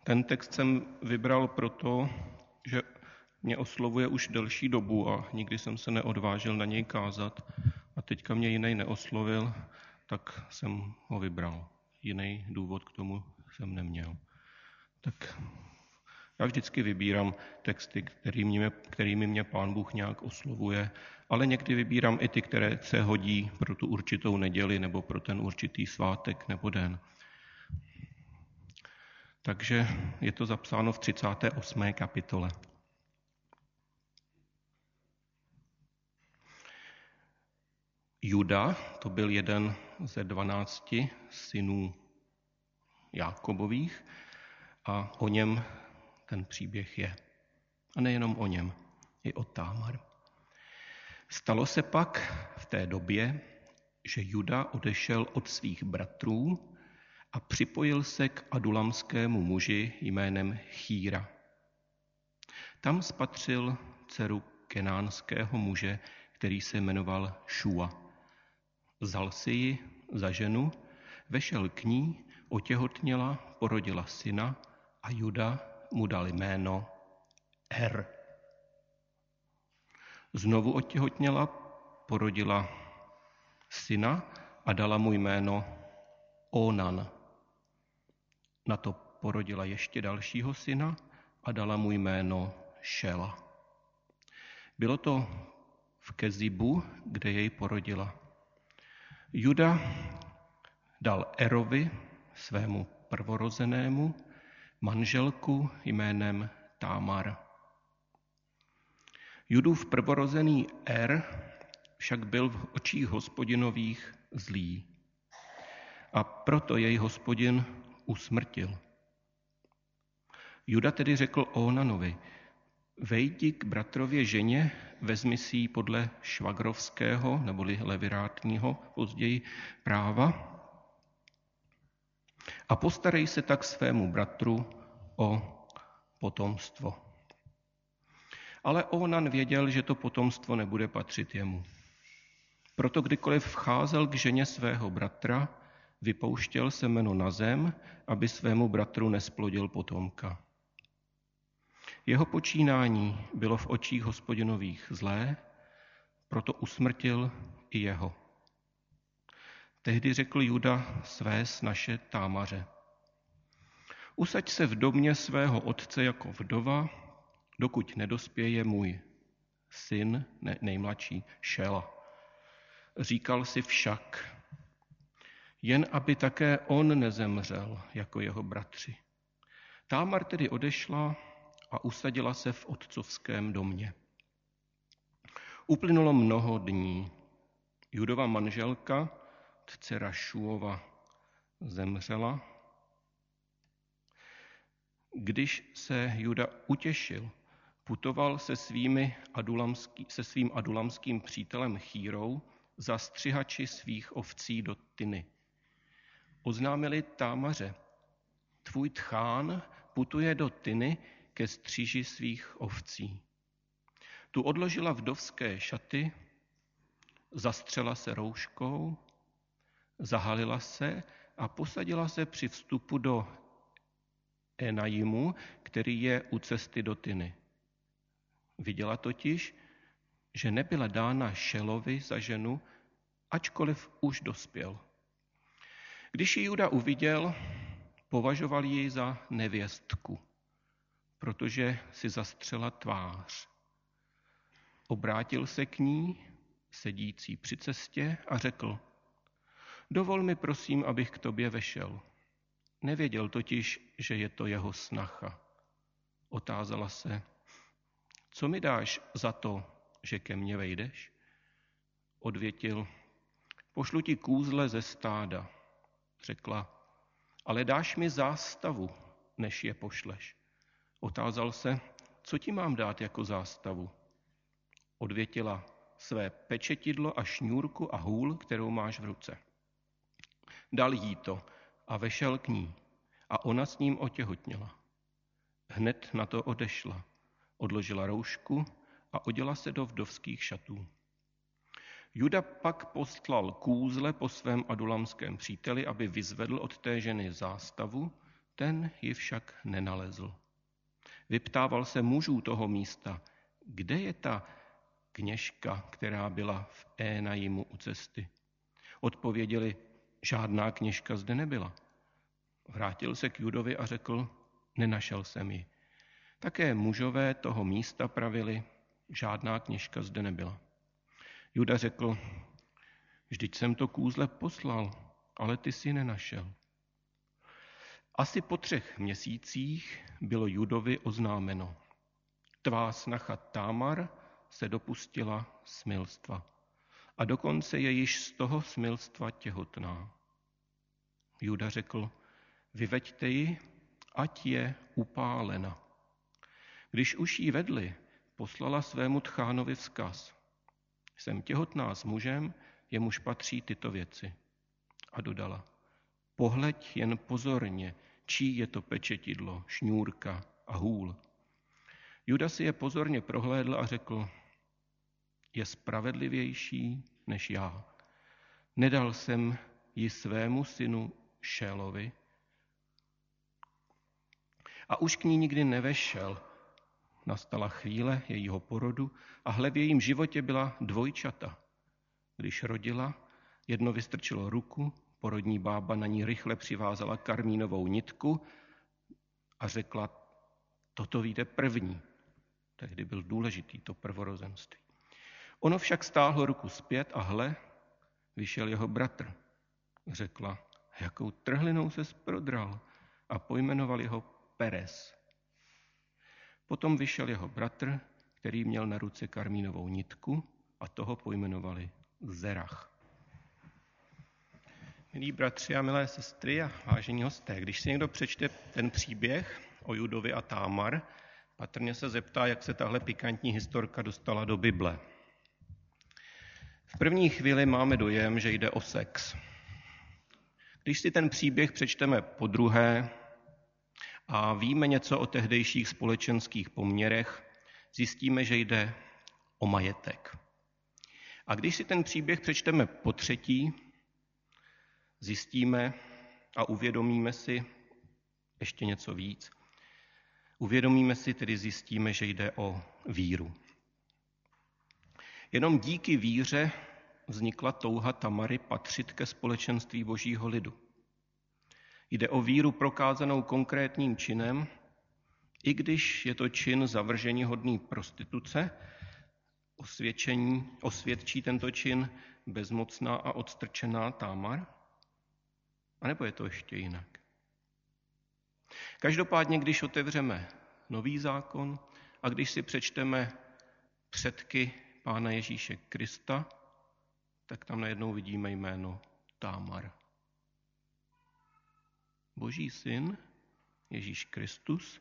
Ten text jsem vybral proto, že mě oslovuje už delší dobu a nikdy jsem se neodvážil na něj kázat. A teďka mě jiný neoslovil, tak jsem ho vybral. Jiný důvod k tomu jsem neměl. Tak já vždycky vybírám texty, kterými mě Pán Bůh nějak oslovuje, ale někdy vybírám i ty, které se hodí pro tu určitou neděli nebo pro ten určitý svátek nebo den. Takže je to zapsáno v 38. kapitole. Juda, to byl jeden ze 12 synů Jákobových a o něm ten příběh je. A nejenom o něm, i o Támar. Stalo se pak v té době, že Juda odešel od svých bratrů a připojil se k adulamskému muži jménem Chíra. Tam spatřil dceru kenánského muže, který se jmenoval Šua. Vzal si ji za ženu, vešel k ní, otěhotněla, porodila syna a Juda mu dal jméno Er. Znovu otěhotněla, porodila syna a dala mu jméno Onan. Na to porodila ještě dalšího syna a dala mu jméno Šela. Bylo to v Kezibu, kde jej porodila. Juda dal Erovi, svému prvorozenému, manželku jménem Támar. Judův prvorozený Er však byl v očích Hospodinových zlý. A proto jej Hospodin usmrtil. Juda tedy řekl Onanovi, vejdi k bratrově ženě, vezmi si ji podle švagrovského, neboli levirátního později práva a postarej se tak svému bratru o potomstvo. Ale Onan věděl, že to potomstvo nebude patřit jemu. Proto kdykoliv vcházel k ženě svého bratra, vypouštěl semeno na zem, aby svému bratru nesplodil potomka. Jeho počínání bylo v očích Hospodinových zlé, proto usmrtil i jeho. Tehdy řekl Juda své snaše Támaře. Usaď se v domě svého otce jako vdova, dokud nedospěje můj syn, nejmladší, Šela. Říkal si však, jen aby také on nezemřel jako jeho bratři. Támar tedy odešla a usadila se v otcovském domě. Uplynulo mnoho dní. Judova manželka, dcera Šuova, zemřela. Když se Juda utěšil, putoval se svým adulamským přítelem Chírou za střihači svých ovcí do Tyny. Oznámili Támaře, tvůj tchán putuje do Tyny ke stříži svých ovcí. Tu odložila vdovské šaty, zastřela se rouškou, zahalila se a posadila se při vstupu do Enajimu, který je u cesty do Tyny. Viděla totiž, že nebyla dána Šelovi za ženu, ačkoliv už dospěl. Když ji Juda uviděl, považoval ji za nevěstku, protože si zastřela tvář. Obrátil se k ní, sedící při cestě, a řekl, dovol mi prosím, abych k tobě vešel. Nevěděl totiž, že je to jeho snacha. Otázala se, co mi dáš za to, že ke mně vejdeš? Odvětil, pošlu ti kůzle ze stáda. Řekla, ale dáš mi zástavu, než je pošleš. Otázal se, co ti mám dát jako zástavu? Odvětila, své pečetidlo a šňůrku a hůl, kterou máš v ruce. Dal jí to a vešel k ní a ona s ním otěhotněla. Hned na to odešla, odložila roušku a oděla se do vdovských šatů. Juda pak poslal kůzle po svém adulamském příteli, aby vyzvedl od té ženy zástavu, Ten ji však nenalezl. Vyptával se mužů toho místa, kde je ta kněžka, která byla v Énajimu u cesty. Odpověděli, žádná kněžka zde nebyla. Vrátil se k Judovi a řekl, nenašel jsem ji. Také mužové toho místa pravili, žádná kněžka zde nebyla. Juda řekl, vždyť jsem to kůzle poslal, ale ty jsi nenašel. Asi po 3 měsících bylo Judovi oznámeno. Tvá snacha Támar se dopustila smilstva a dokonce je již z toho smilstva těhotná. Juda řekl, vyveďte ji, ať je upálena. Když už ji vedli, poslala svému tchánovi vzkaz. Jsem těhotná s mužem, jemuž patří tyto věci. A dodala, pohleď jen pozorně, čí je to pečetidlo, šňůrka a hůl. Juda si je pozorně prohlédl a řekl, je spravedlivější než já. Nedal jsem ji svému synu Šélovi a už k ní nikdy nevešel. Nastala chvíle jejího porodu a hle v jejím životě byla dvojčata. Když rodila, jedno vystrčilo ruku, porodní bába na ní rychle přivázala karmínovou nitku a řekla, toto vyjde první. Tehdy byl důležitý to prvorozenství. Ono však stáhlo ruku zpět a hle, vyšel jeho bratr. Řekla, jakou trhlinou ses prodral a pojmenoval jeho Perez. Potom vyšel jeho bratr, který měl na ruce karmínovou nitku a toho pojmenovali Zerach. Milí bratři a milé sestry a vážení hosté, když si někdo přečte ten příběh o Judovi a Támar, patrně se zeptá, jak se tahle pikantní historka dostala do Bible. V první chvíli máme dojem, že jde o sex. Když si ten příběh přečteme podruhé a víme něco o tehdejších společenských poměrech, zjistíme, že jde o majetek. A když si ten příběh přečteme potřetí, zjistíme a uvědomíme si ještě něco víc. Zjistíme, že jde o víru. Jenom díky víře vznikla touha Tamary patřit ke společenství Božího lidu. Jde o víru prokázanou konkrétním činem, i když je to čin zavrženíhodný prostituce, osvědčí tento čin bezmocná a odstrčená Támar? A nebo je to ještě jinak? Každopádně, když otevřeme Nový zákon a když si přečteme předky Pána Ježíše Krista, tak tam najednou vidíme jméno Támar. Boží syn, Ježíš Kristus,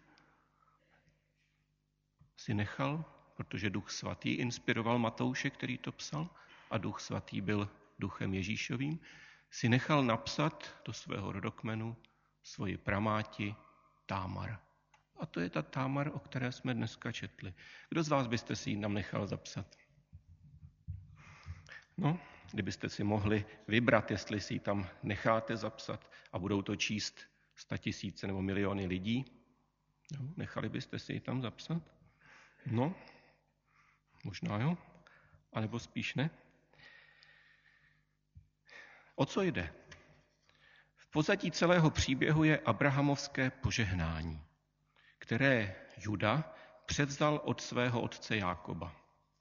si nechal, protože Duch Svatý inspiroval Matouše, který to psal, a Duch Svatý byl duchem Ježíšovým, si nechal napsat do svého rodokmenu svoji pramáti Támar. A to je ta Támar, o které jsme dneska četli. Kdo z vás byste si ji tam nechal zapsat? No, kdybyste si mohli vybrat, jestli si ji tam necháte zapsat a budou to číst 100 000 nebo miliony lidí, no, nechali byste si ji tam zapsat? No, možná jo, anebo spíš ne. O co jde? V pozadí celého příběhu je abrahamovské požehnání, které Juda převzal od svého otce Jákoba.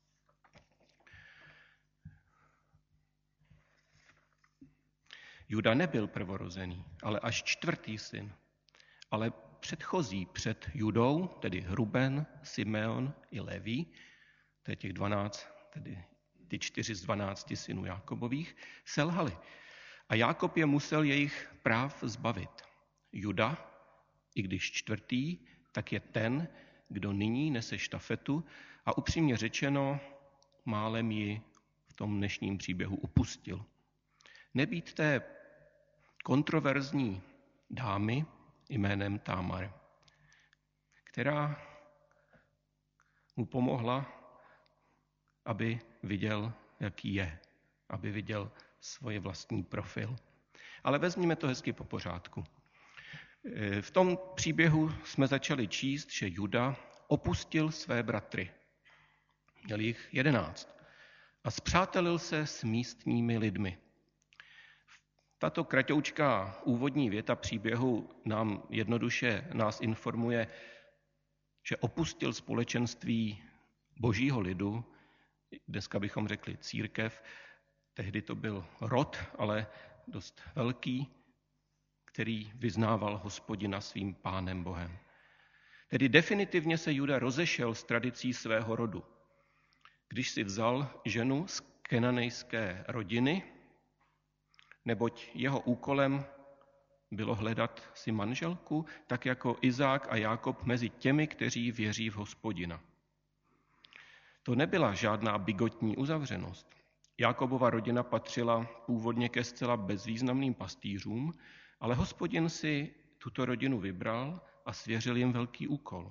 Juda nebyl prvorozený, ale až 4. syn, ale předchozí před Judou, tedy Ruben, Simeon i Leví, to je těch 12, tedy ty 4 z 12 synů Jákobových, selhali. A Jákob je musel jejich práv zbavit. Juda, i když 4., tak je ten, kdo nyní nese štafetu a upřímně řečeno, málem ji v tom dnešním příběhu upustil. Nebýt té kontroverzní dámy jménem Támar, která mu pomohla, aby viděl, jaký je, aby viděl svůj vlastní profil. Ale vezměme to hezky po pořádku. V tom příběhu jsme začali číst, že Juda opustil své bratry. Měl jich 11 a spřátelil se s místními lidmi. Tato kratoučká úvodní věta příběhu nás informuje, že opustil společenství božího lidu, dneska bychom řekli církev, tehdy to byl rod, ale dost velký, který vyznával Hospodina svým Pánem Bohem. Tedy definitivně se Juda rozešel s tradicí svého rodu, když si vzal ženu z kenanejské rodiny, neboť jeho úkolem bylo hledat si manželku, tak jako Izák a Jákob mezi těmi, kteří věří v Hospodina. To nebyla žádná bigotní uzavřenost. Jákobova rodina patřila původně ke zcela bezvýznamným pastýřům, ale Hospodin si tuto rodinu vybral a svěřil jim velký úkol.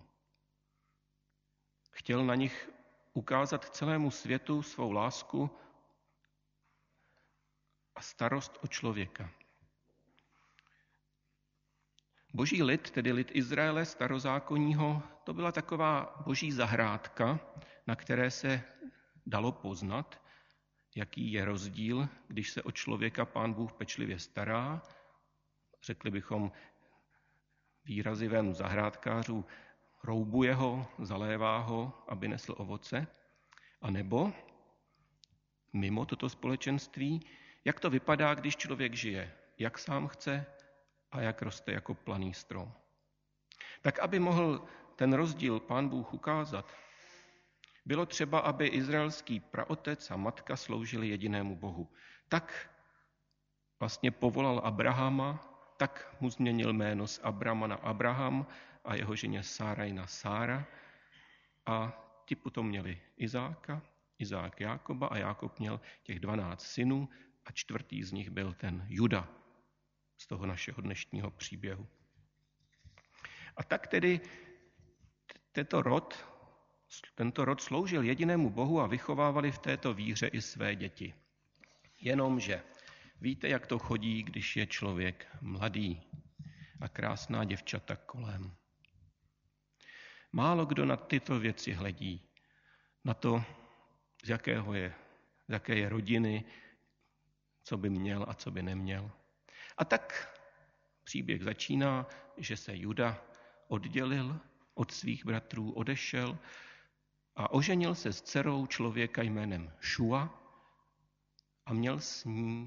Chtěl na nich ukázat celému světu svou lásku a starost o člověka. Boží lid, tedy lid Izraele starozákonního, to byla taková boží zahrádka, na které se dalo poznat, jaký je rozdíl, když se o člověka Pán Bůh pečlivě stará, řekli bychom výrazivému zahrádkářů, roubuje ho, zalévá ho, aby nesl ovoce, anebo mimo toto společenství, jak to vypadá, když člověk žije, jak sám chce a jak roste jako planý strom. Tak, aby mohl ten rozdíl Pán Bůh ukázat, bylo třeba, aby izraelský praotec a matka sloužili jedinému Bohu. Tak vlastně povolal Abrahama, tak mu změnil jméno z Abrama na Abraham a jeho ženě Sáraj na Sára. A ti potom měli Izáka, Izák Jákoba a Jákob měl těch 12 synů a 4. z nich byl ten Juda z toho našeho dnešního příběhu. A tak tedy tento rod sloužil jedinému Bohu a vychovávali v této víře i své děti. Jenomže víte, jak to chodí, když je člověk mladý a krásná děvčata kolem. Málo kdo na tyto věci hledí, na to, z jaké je rodiny, co by měl a co by neměl. A tak příběh začíná, že se Juda oddělil od svých bratrů, odešel a oženil se s dcerou člověka jménem Šua a měl s ní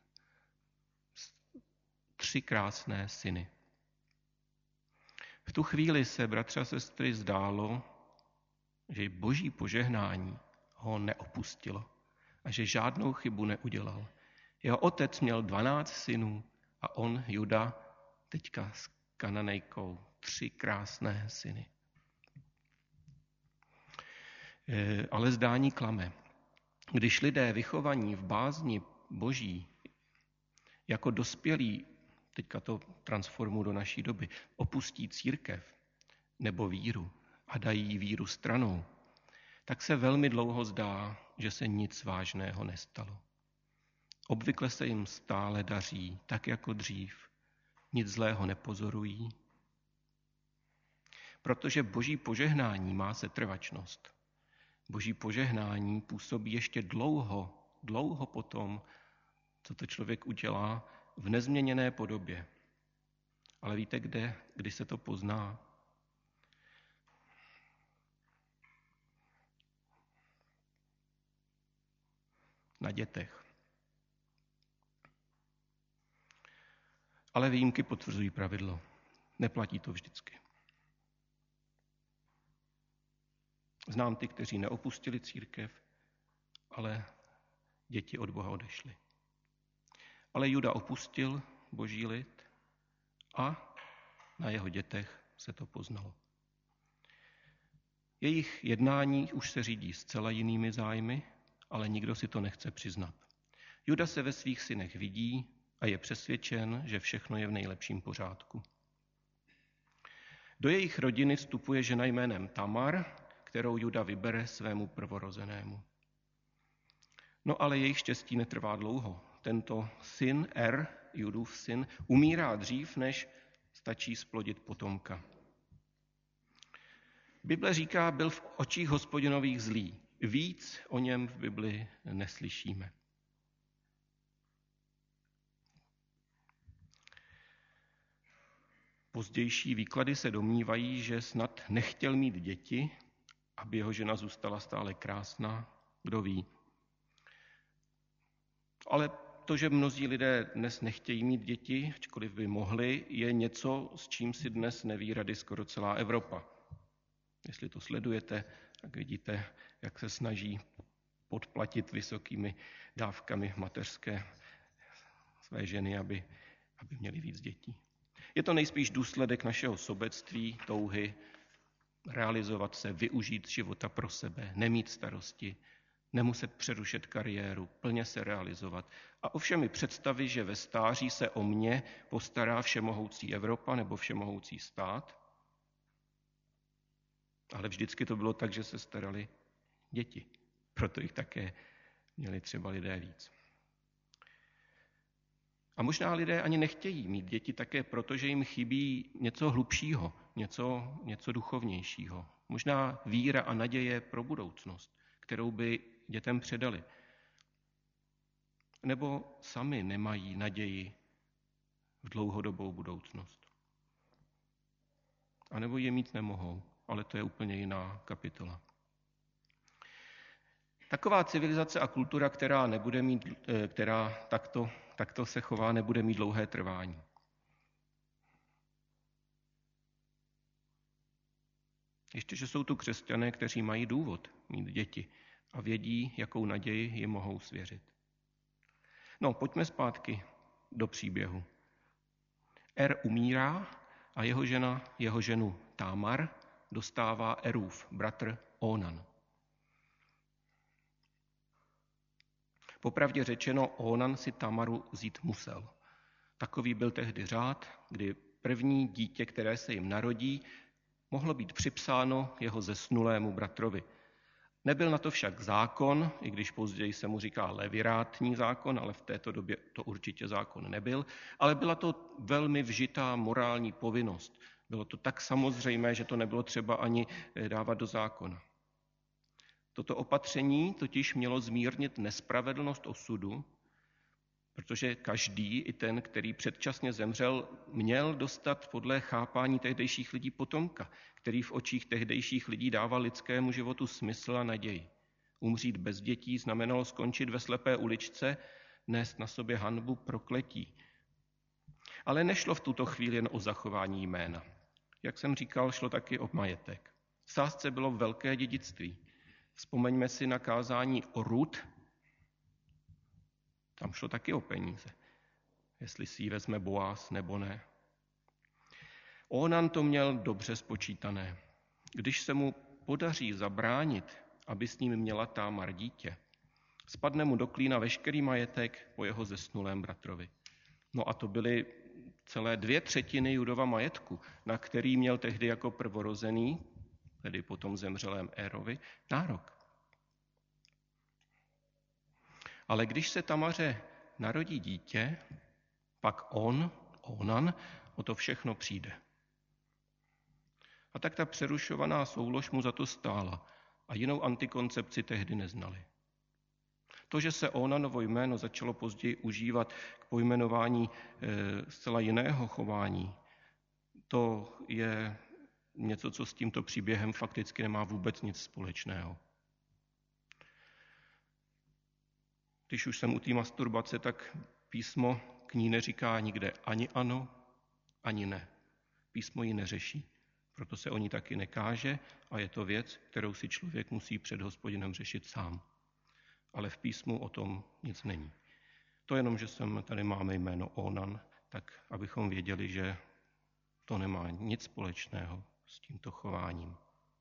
3 krásné syny. V tu chvíli se, bratři a sestry, zdálo, že boží požehnání ho neopustilo a že žádnou chybu neudělal. Jeho otec měl 12 synů a on, Juda, teďka s Kananejkou 3 krásné syny. Ale zdání klame. Když lidé vychovaní v bázni boží jako dospělí, teďka to transformuji do naší doby, opustí církev nebo víru a dají víru stranou, tak se velmi dlouho zdá, že se nic vážného nestalo. Obvykle se jim stále daří, tak jako dřív. Nic zlého nepozorují, protože boží požehnání má setrvačnost. Boží požehnání působí ještě dlouho potom, co to člověk udělá v nezměněné podobě. Ale víte, kdy se to pozná? Na dětech. Ale výjimky potvrzují pravidlo. Neplatí to vždycky. Znám ty, kteří neopustili církev, ale děti od Boha odešly. Ale Juda opustil boží lid a na jeho dětech se to poznalo. Jejich jednání už se řídí zcela jinými zájmy, ale nikdo si to nechce přiznat. Juda se ve svých synech vidí a je přesvědčen, že všechno je v nejlepším pořádku. Do jejich rodiny vstupuje žena jménem Tamar, kterou Juda vybere svému prvorozenému. No ale jejich štěstí netrvá dlouho. Tento syn, Judův syn, umírá dřív, než stačí splodit potomka. Bible říká, byl v očích Hospodinových zlý. Víc o něm v Bibli neslyšíme. Pozdější výklady se domnívají, že snad nechtěl mít děti, aby jeho žena zůstala stále krásná, kdo ví. Ale to, že mnozí lidé dnes nechtějí mít děti, ačkoliv by mohli, je něco, s čím si dnes neví rady skoro celá Evropa. Jestli to sledujete, tak vidíte, jak se snaží podplatit vysokými dávkami mateřské své ženy, aby měly víc dětí. Je to nejspíš důsledek našeho sobectví, touhy realizovat se, využít života pro sebe, nemít starosti, nemuset přerušit kariéru, plně se realizovat. A ovšem i představy, že ve stáří se o mě postará všemohoucí Evropa nebo všemohoucí stát. Ale vždycky to bylo tak, že se starali děti. Proto jich také měli třeba lidé víc. A možná lidé ani nechtějí mít děti také proto, že jim chybí něco hlubšího, něco duchovnějšího. Možná víra a naděje pro budoucnost, kterou by dětem předali. Nebo sami nemají naději v dlouhodobou budoucnost. A nebo je mít nemohou, ale to je úplně jiná kapitola. Taková civilizace a kultura, která takto se chová, nebude mít dlouhé trvání. Ještě, že jsou tu křesťané, kteří mají důvod mít děti a vědí, jakou naději jim mohou svěřit. No, pojďme zpátky do příběhu. umírá a jeho ženu Támar dostává Erův bratr Ónan. Popravdě řečeno, Ónan si Tamaru vzít musel. Takový byl tehdy řád, kdy první dítě, které se jim narodí, mohlo být připsáno jeho zesnulému bratrovi. Nebyl na to však zákon, i když později se mu říká levirátní zákon, ale v této době to určitě zákon nebyl, ale byla to velmi vžitá morální povinnost. Bylo to tak samozřejmé, že to nebylo třeba ani dávat do zákona. Toto opatření totiž mělo zmírnit nespravedlnost osudu, protože každý, i ten, který předčasně zemřel, měl dostat podle chápání tehdejších lidí potomka, který v očích tehdejších lidí dával lidskému životu smysl a naději. Umřít bez dětí znamenalo skončit ve slepé uličce, nést na sobě hanbu, prokletí. Ale nešlo v tuto chvíli jen o zachování jména. Jak jsem říkal, šlo taky o majetek. V sázce bylo velké dědictví. Vzpomeňme si na kázání o Rut. Tam šlo taky o peníze, jestli si ji vezme Boaz nebo ne. Ónan to měl dobře spočítané. Když se mu podaří zabránit, aby s ním měla Támar dítě, spadne mu do klína veškerý majetek po jeho zesnulém bratrovi. No a to byly celé 2/3 Judova majetku, na který měl tehdy jako prvorozený, tedy potom zemřelém Érovi, nárok. Ale když se Tamaře narodí dítě, pak Ónan, o to všechno přijde. A tak ta přerušovaná soulož mu za to stála a jinou antikoncepci tehdy neznali. To, že se Ónanovo jméno začalo později užívat k pojmenování zcela jiného chování, to je něco, co s tímto příběhem fakticky nemá vůbec nic společného. Když už jsem u té masturbace, tak písmo k ní neříká nikde ani ano, ani ne. Písmo ji neřeší, proto se o ní taky nekáže a je to věc, kterou si člověk musí před Hospodinem řešit sám. Ale v písmu o tom nic není. To jenom, že tady máme jméno Ónan, tak abychom věděli, že to nemá nic společného s tímto chováním.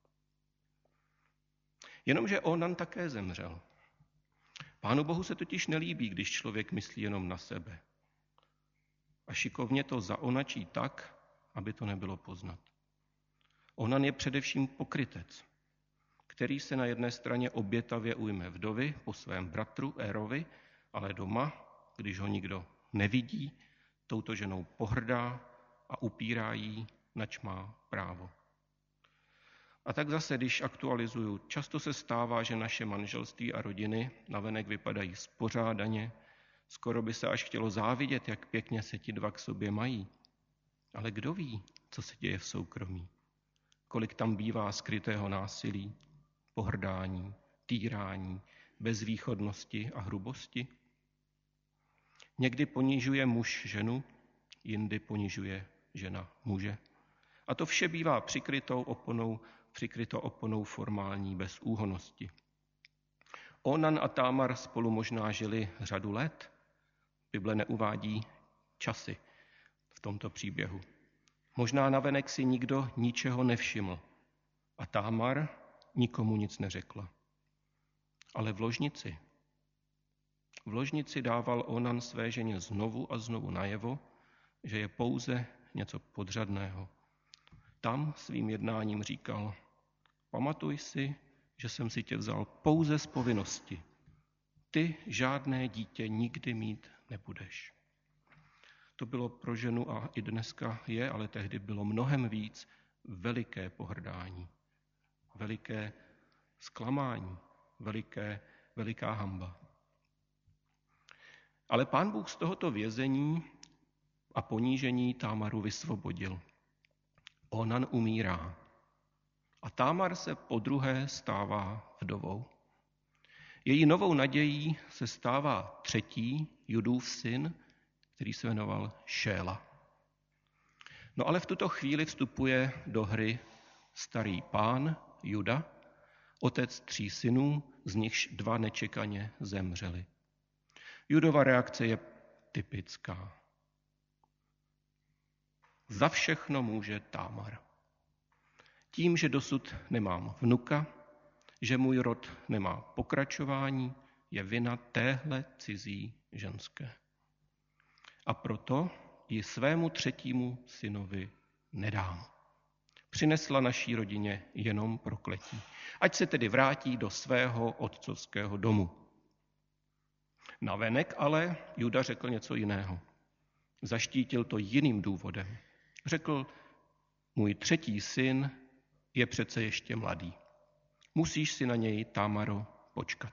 Jenomže Ónan také zemřel. Pánu Bohu se totiž nelíbí, když člověk myslí jenom na sebe. A šikovně to zaonačí tak, aby to nebylo poznat. Ónan je především pokrytec, který se na jedné straně obětavě ujme vdovy po svém bratru Érovi, ale doma, když ho nikdo nevidí, touto ženou pohrdá a upírá jí, nač má právo. A tak zase, když aktualizuju, často se stává, že naše manželství a rodiny navenek vypadají spořádaně, skoro by se až chtělo závidět, jak pěkně se ti dva k sobě mají. Ale kdo ví, co se děje v soukromí? Kolik tam bývá skrytého násilí, pohrdání, týrání, bezvýchodnosti a hrubosti? Někdy ponižuje muž ženu, jindy ponižuje žena muže. A to vše bývá přikryto oponou formální bezúhonnosti. Onan a Támar spolu možná žili řadu let. Bible neuvádí časy v tomto příběhu. Možná navenek si nikdo ničeho nevšiml a Támar nikomu nic neřekla. Ale v ložnici dával Onan své ženě znovu a znovu najevo, že je pouze něco podřadného. Tam svým jednáním říkal: pamatuj si, že jsem si tě vzal pouze z povinnosti. Ty žádné dítě nikdy mít nebudeš. To bylo pro ženu a i dneska je, ale tehdy bylo mnohem víc, veliké pohrdání, veliké zklamání, veliká hanba. Ale Pán Bůh z tohoto vězení a ponížení Támaru vysvobodil. Onan umírá a Támar se podruhé stává vdovou. Její novou nadějí se stává třetí, Judův syn, který se jmenoval Šéla. No ale v tuto chvíli vstupuje do hry starý pán Juda, otec 3 synů, z nichž 2 nečekaně zemřeli. Judova reakce je typická. Za všechno může Támar. Tím, že dosud nemám vnuka, že můj rod nemá pokračování, je vina téhle cizí ženské. A proto ji svému 3. synovi nedám. Přinesla naší rodině jenom prokletí. Ať se tedy vrátí do svého otcovského domu. Navenek ale Juda řekl něco jiného. Zaštítil to jiným důvodem. Řekl: můj 3. syn je přece ještě mladý. Musíš si na něj, Támaro, počkat.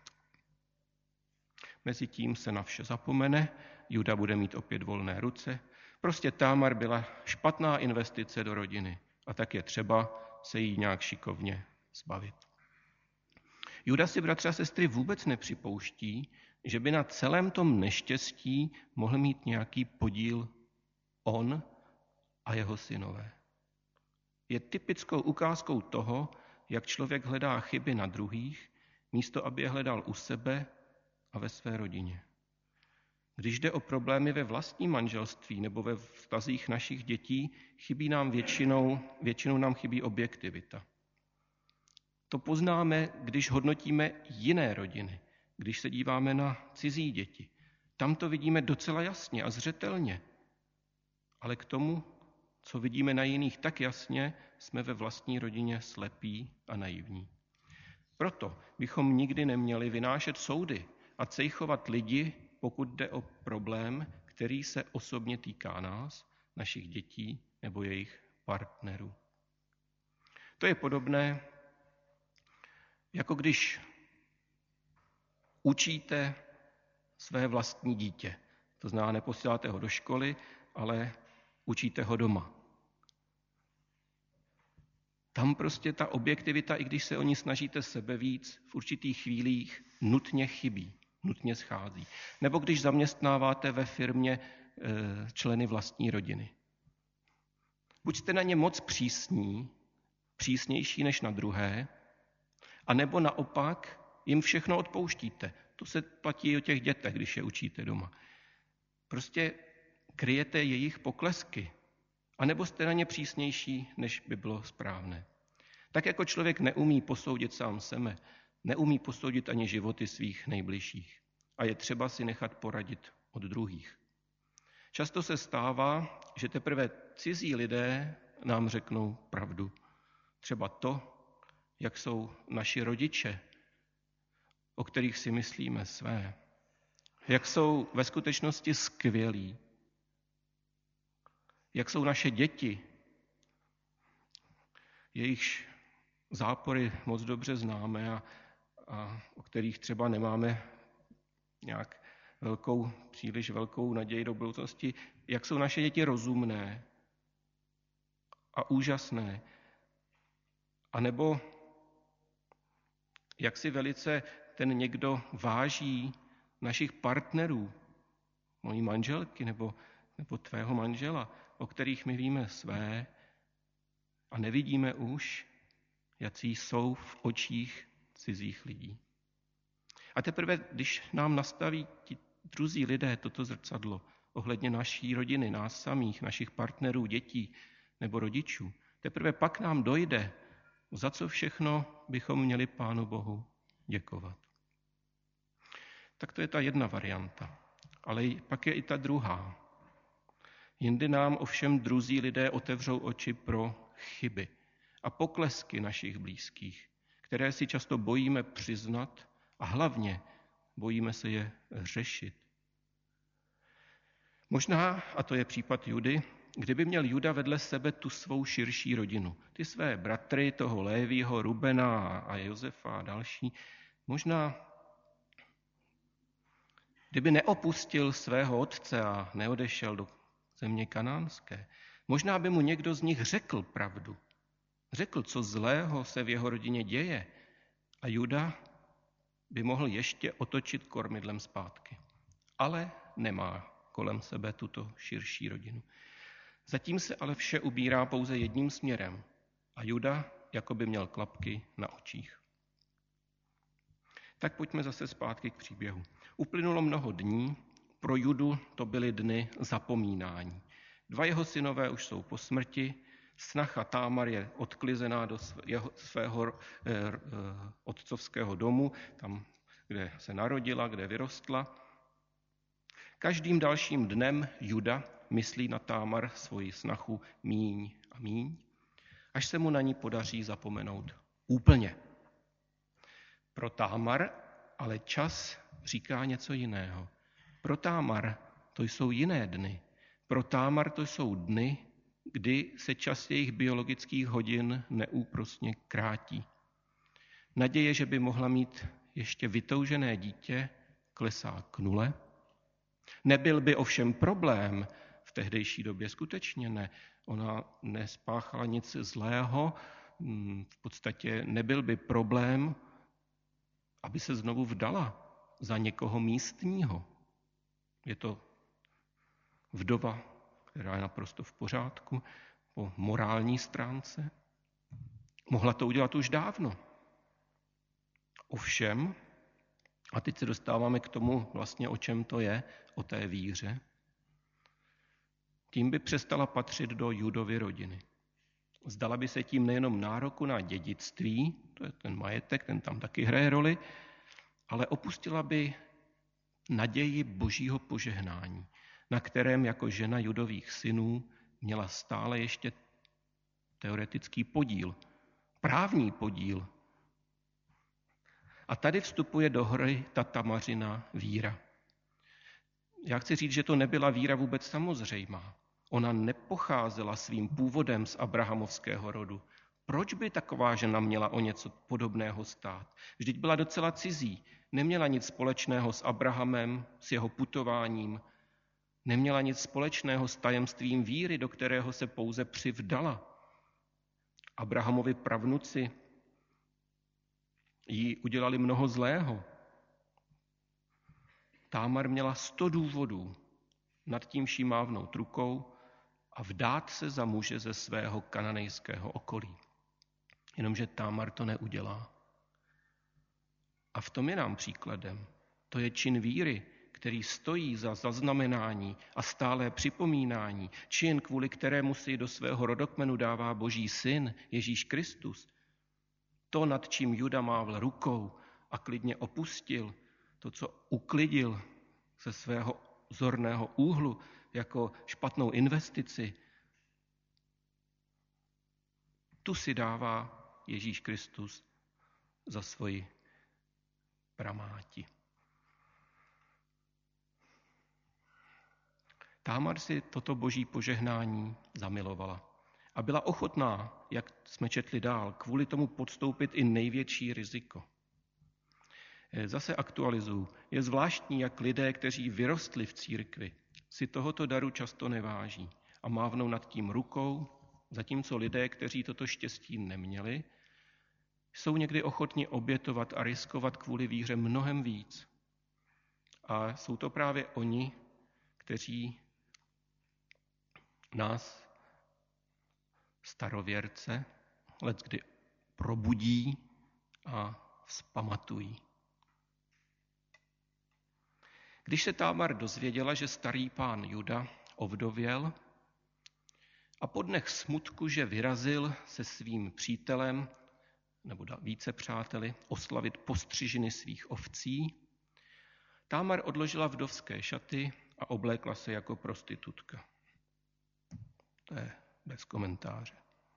Mezitím se na vše zapomene, Juda bude mít opět volné ruce. Prostě Támar byla špatná investice do rodiny a tak je třeba se jí nějak šikovně zbavit. Juda si, bratři a sestry, vůbec nepřipouští, že by na celém tom neštěstí mohl mít nějaký podíl on a jeho synové. Je typickou ukázkou toho, jak člověk hledá chyby na druhých, místo aby je hledal u sebe a ve své rodině. Když jde o problémy ve vlastním manželství nebo ve vztazích našich dětí, chybí nám většinou nám chybí objektivita. To poznáme, když hodnotíme jiné rodiny, když se díváme na cizí děti. Tam to vidíme docela jasně a zřetelně. Ale k tomu, co vidíme na jiných tak jasně, jsme ve vlastní rodině slepí a naivní. Proto bychom nikdy neměli vynášet soudy a cejchovat lidi, pokud jde o problém, který se osobně týká nás, našich dětí nebo jejich partnerů. To je podobné, jako když učíte své vlastní dítě. To znamená, neposíláte ho do školy, ale učíte ho doma. Tam prostě ta objektivita, i když se o ní snažíte sebevíc, v určitých chvílích nutně chybí, nutně schází. Nebo když zaměstnáváte ve firmě členy vlastní rodiny. Buď jste na ně moc přísní, přísnější než na druhé, anebo naopak jim všechno odpouštíte. To se platí o těch dětech, když je učíte doma. Prostě kryjete jejich poklesky, anebo jste na ně přísnější, než by bylo správné. Tak jako člověk neumí posoudit sám sebe, neumí posoudit ani životy svých nejbližších. A je třeba si nechat poradit od druhých. Často se stává, že teprve cizí lidé nám řeknou pravdu. Třeba to, jak jsou naši rodiče, o kterých si myslíme své. Jak jsou ve skutečnosti skvělí. Jak jsou naše děti, jejichž zápory moc dobře známe a o kterých třeba nemáme nějak příliš velkou naději do budoucnosti, jak jsou naše děti rozumné a úžasné, anebo jak si velice ten někdo váží našich partnerů, mojí manželky nebo tvého manžela, o kterých my víme své a nevidíme už, jací jsou v očích cizích lidí. A teprve, když nám nastaví ti druzí lidé toto zrcadlo ohledně naší rodiny, nás samých, našich partnerů, dětí nebo rodičů, teprve pak nám dojde, za co všechno bychom měli Pánu Bohu děkovat. Tak to je ta jedna varianta. Ale pak je i ta druhá. Jindy nám ovšem druzí lidé otevřou oči pro chyby a poklesky našich blízkých, které si často bojíme přiznat a hlavně bojíme se je řešit. Možná, a to je případ Judy, kdyby měl Juda vedle sebe tu svou širší rodinu, ty své bratry, toho Lévího, Rubena a Josefa a další, možná, kdyby neopustil svého otce a neodešel do země kanánské, možná by mu někdo z nich řekl pravdu. Řekl, co zlého se v jeho rodině děje a Juda by mohl ještě otočit kormidlem zpátky. Ale nemá kolem sebe tuto širší rodinu. Zatím se ale vše ubírá pouze jedním směrem a Juda jako by měl klapky na očích. Tak pojďme zase zpátky k příběhu. Uplynulo mnoho dní, pro Judu to byly dny zapomínání. 2 jeho synové už jsou po smrti, snacha Támar je odklizená do svého otcovského domu, tam, kde se narodila, kde vyrostla. Každým dalším dnem Juda myslí na Támar svoji snachu míň a míň, až se mu na ní podaří zapomenout úplně. Pro Támar ale čas říká něco jiného. Pro Támar to jsou jiné dny. Pro Támar to jsou dny, kdy se čas jejich biologických hodin neúprosně krátí. Naděje, že by mohla mít ještě vytoužené dítě, klesá k nule. Nebyl by ovšem problém v tehdejší době, skutečně ne. Ona nespáchala nic zlého, v podstatě nebyl by problém, aby se znovu vdala za někoho místního. Je to vdova, která je naprosto v pořádku po morální stránce. Mohla to udělat už dávno. Ovšem, a teď se dostáváme k tomu vlastně, o čem to je, o té víře, tím by přestala patřit do Judovy rodiny. Zdala by se tím nejenom nároku na dědictví, to je ten majetek, ten tam taky hraje roli, ale opustila by naději božího požehnání, na kterém jako žena Judových synů měla stále ještě teoretický podíl, právní podíl. A tady vstupuje do hry ta Tamařina víra. Já chci říct, že to nebyla víra vůbec samozřejmá. Ona nepocházela svým původem z abrahamovského rodu. Proč by taková žena měla o něco podobného stát? Vždyť byla docela cizí, neměla nic společného s Abrahamem, s jeho putováním, neměla nic společného s tajemstvím víry, do kterého se pouze přivdala. Abrahamovi pravnuci jí udělali mnoho zlého. Támar měla 100 důvodů nad tím vším mávnout rukou a vdát se za muže ze svého kananejského okolí. Jenomže Támar to neudělá. A v tom je nám příkladem. To je čin víry, který stojí za zaznamenání a stálé připomínání. Čin, kvůli kterému si do svého rodokmenu dává Boží syn, Ježíš Kristus. To, nad čím Juda mávl rukou a klidně opustil, to, co uklidil ze svého zorného úhlu jako špatnou investici, tu si dává Ježíš Kristus za svoji pramáti. Támar si toto boží požehnání zamilovala a byla ochotná, jak jsme četli dál, kvůli tomu podstoupit i největší riziko. Zase aktualizuju. Je zvláštní, jak lidé, kteří vyrostli v církvi, si tohoto daru často neváží a mávnou nad tím rukou, zatímco lidé, kteří toto štěstí neměli, jsou někdy ochotni obětovat a riskovat kvůli víře mnohem víc. A jsou to právě oni, kteří nás, starověrce, leckdy probudí a vzpamatují. Když se Támar dozvěděla, že starý pán Juda ovdověl a po dnech smutku, že vyrazil se svým přítelem nebo více přáteli oslavit postřižiny svých ovcí, Támar odložila vdovské šaty a oblékla se jako prostitutka. To je bez komentáře.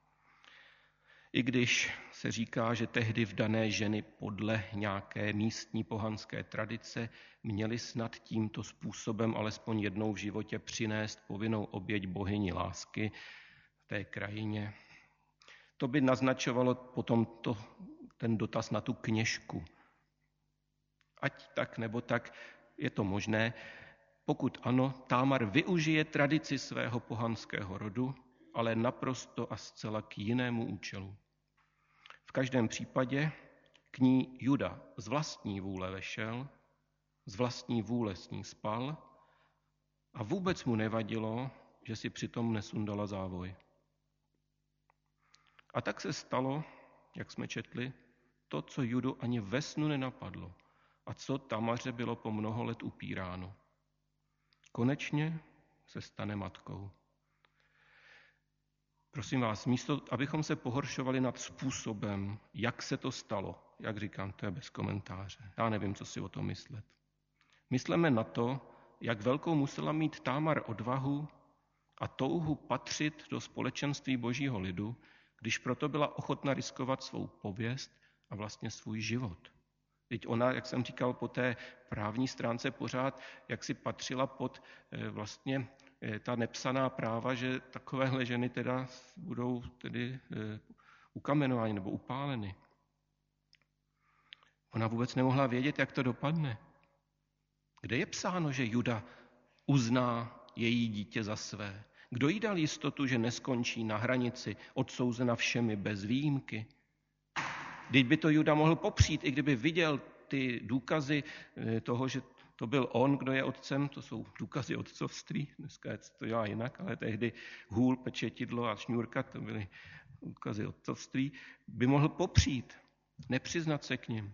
I když se říká, že tehdy vdané ženy podle nějaké místní pohanské tradice měly snad tímto způsobem alespoň jednou v životě přinést povinnou oběť bohyni lásky v té krajině, to by naznačovalo potom ten dotaz na tu kněžku. Ať tak nebo tak je to možné, pokud ano, Támar využije tradici svého pohanského rodu, ale naprosto a zcela k jinému účelu. V každém případě k ní Juda z vlastní vůle vešel, z vlastní vůle s ní spal a vůbec mu nevadilo, že si přitom nesundala závoj. A tak se stalo, jak jsme četli, to, co Judu ani ve snu nenapadlo a co Tamaře bylo po mnoho let upíráno. Konečně se stane matkou. Prosím vás, místo, abychom se pohoršovali nad způsobem, jak se to stalo, jak říkám, to je bez komentáře. Já nevím, co si o tom myslet. Mysleme na to, jak velkou musela mít Támar odvahu a touhu patřit do společenství božího lidu, když proto byla ochotna riskovat svou pověst a vlastně svůj život. Teď ona, jak jsem říkal, po té právní stránce pořád, jak si patřila pod vlastně ta nepsaná práva, že takovéhle ženy teda budou tedy ukamenovány nebo upáleny. Ona vůbec nemohla vědět, jak to dopadne. Kde je psáno, že Juda uzná její dítě za své? Kdo jí dal jistotu, že neskončí na hranici, odsouzena všemi bez výjimky? Vždyť by to Juda mohl popřít, i kdyby viděl ty důkazy toho, že to byl on, kdo je otcem, to jsou důkazy otcovství, dneska to dělá jinak, ale tehdy hůl, pečetidlo a šňůrka, to byly důkazy otcovství, by mohl popřít, nepřiznat se k nim.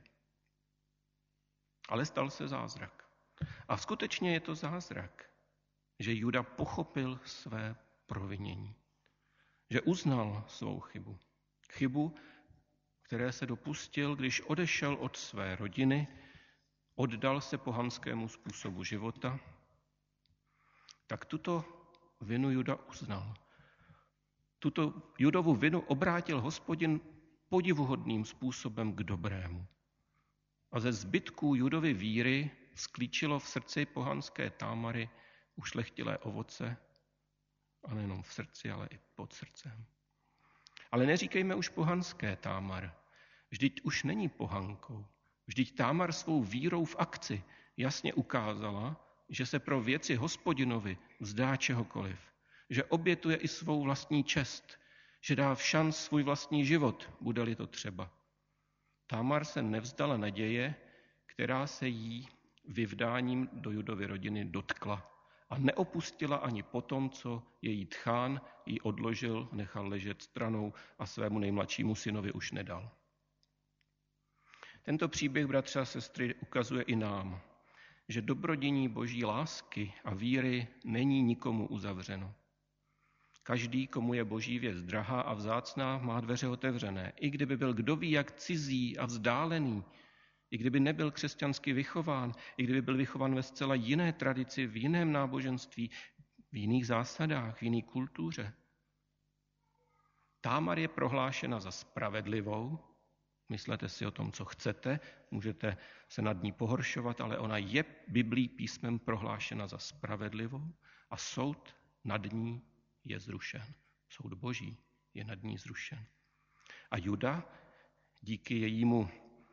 Ale stal se zázrak. A skutečně je to zázrak, že Juda pochopil své provinění, že uznal svou chybu. Chybu, které se dopustil, když odešel od své rodiny, oddal se pohanskému způsobu života, tak tuto vinu Juda uznal. Tuto Judovu vinu obrátil Hospodin podivuhodným způsobem k dobrému. A ze zbytků Judovy víry sklíčilo v srdci pohanské Támary ušlechtilé ovoce, a nejenom v srdci, ale i pod srdcem. Ale neříkejme už pohanské Támar, vždyť už není pohankou. Vždyť Támar svou vírou v akci jasně ukázala, že se pro věci Hospodinovi vzdá čehokoliv, že obětuje i svou vlastní čest, že dá v šanc svůj vlastní život, bude-li to třeba. Támar se nevzdala naděje, která se jí vyvdáním do Judovy rodiny dotkla a neopustila ani potom, co její tchán ji odložil, nechal ležet stranou a svému nejmladšímu synovi už nedal. Tento příběh, bratři a sestry, ukazuje i nám, že dobrodiní boží lásky a víry není nikomu uzavřeno. Každý, komu je boží věc drahá a vzácná, má dveře otevřené. I kdyby byl kdo ví jak cizí a vzdálený, i kdyby nebyl křesťansky vychován, i kdyby byl vychován ve zcela jiné tradici, v jiném náboženství, v jiných zásadách, v jiné kultuře. Támar je prohlášena za spravedlivou Myslete si o tom, co chcete, můžete se nad ní pohoršovat, ale ona je Biblí písmem prohlášena za spravedlivou a soud nad ní je zrušen. Soud Boží je nad ní zrušen. A Juda díky jejímu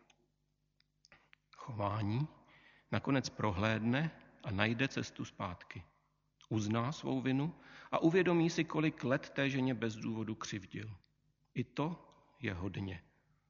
chování nakonec prohlédne a najde cestu zpátky. Uzná svou vinu a uvědomí si, kolik let té ženě bez důvodu křivdil. I to je hodně.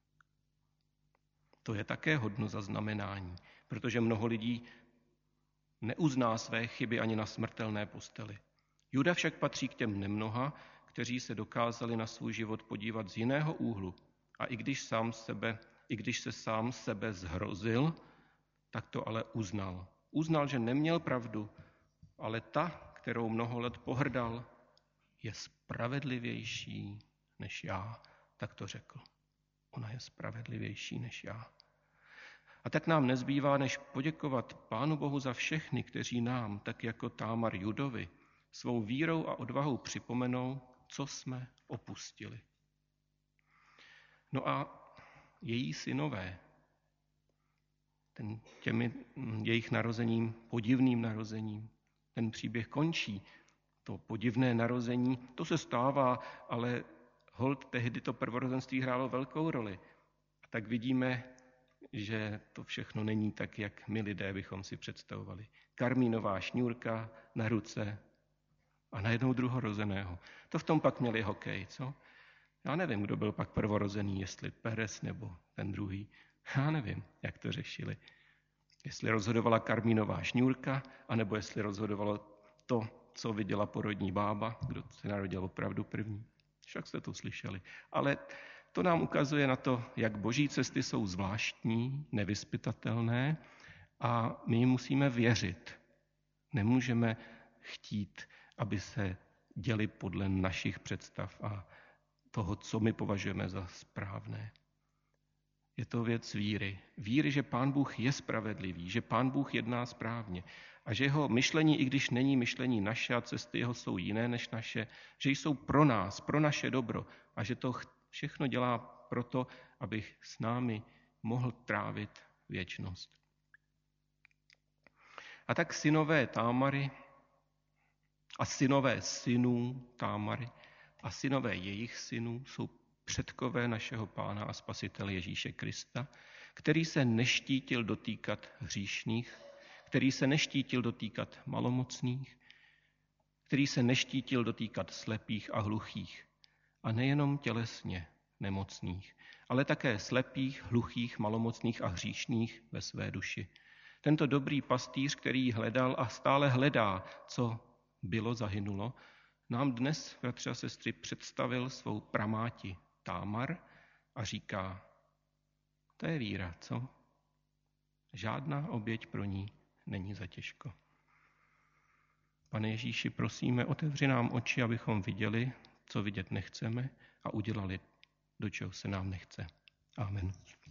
To je také hodno zaznamenání, protože mnoho lidí neuzná své chyby ani na smrtelné posteli. Juda však patří k těm nemnoha, kteří se dokázali na svůj život podívat z jiného úhlu. A i když se sám sebe zhrozil, tak to ale uznal. Uznal, že neměl pravdu, ale ta, kterou mnoho let pohrdal, je spravedlivější než já. Tak to řekl. Ona je spravedlivější než já. A tak nám nezbývá, než poděkovat Pánu Bohu za všechny, kteří nám, tak jako Támar Judovi, svou vírou a odvahou připomenou, co jsme opustili. No a její synové, těmi jejich narozením, podivným narozením, ten příběh končí. To podivné narození, to se stává, ale holt tehdy to prvorozenství hrálo velkou roli. A tak vidíme, že to všechno není tak, jak my lidé bychom si představovali. Karmínová šňůrka na ruce a najednou druhorozeného. To v tom pak měli hokej, co? Já nevím, kdo byl pak prvorozený, jestli Perez nebo ten druhý. Já nevím, jak to řešili. Jestli rozhodovala karmínová šňůrka, anebo jestli rozhodovalo to, co viděla porodní bába, kdo se narodil opravdu první. Však jste to slyšeli. Ale to nám ukazuje na to, jak boží cesty jsou zvláštní, nevyzpytatelné a my jim musíme věřit. Nemůžeme chtít, aby se děli podle našich představ a toho, co my považujeme za správné. Je to věc víry. Víry, že Pán Bůh je spravedlivý, že Pán Bůh jedná správně a že jeho myšlení, i když není myšlení naše a cesty jeho jsou jiné než naše, že jsou pro nás, pro naše dobro a že to všechno dělá proto, aby s námi mohl trávit věčnost. A tak synové Támary a synové synů Támary a synové jejich synů jsou předkové našeho Pána a Spasitele Ježíše Krista, který se neštítil dotýkat hříšných, který se neštítil dotýkat malomocných, který se neštítil dotýkat slepých a hluchých. A nejenom tělesně nemocných, ale také slepých, hluchých, malomocných a hříšných ve své duši. Tento dobrý pastýř, který hledal a stále hledá, co bylo zahynulo, nám dnes, bratři a sestry, představil svou pramáti Támar a říká, to je víra, co? Žádná oběť pro ní není za těžko. Pane Ježíši, prosíme, otevři nám oči, abychom viděli, co vidět nechceme a udělali, do čeho se nám nechce. Amen.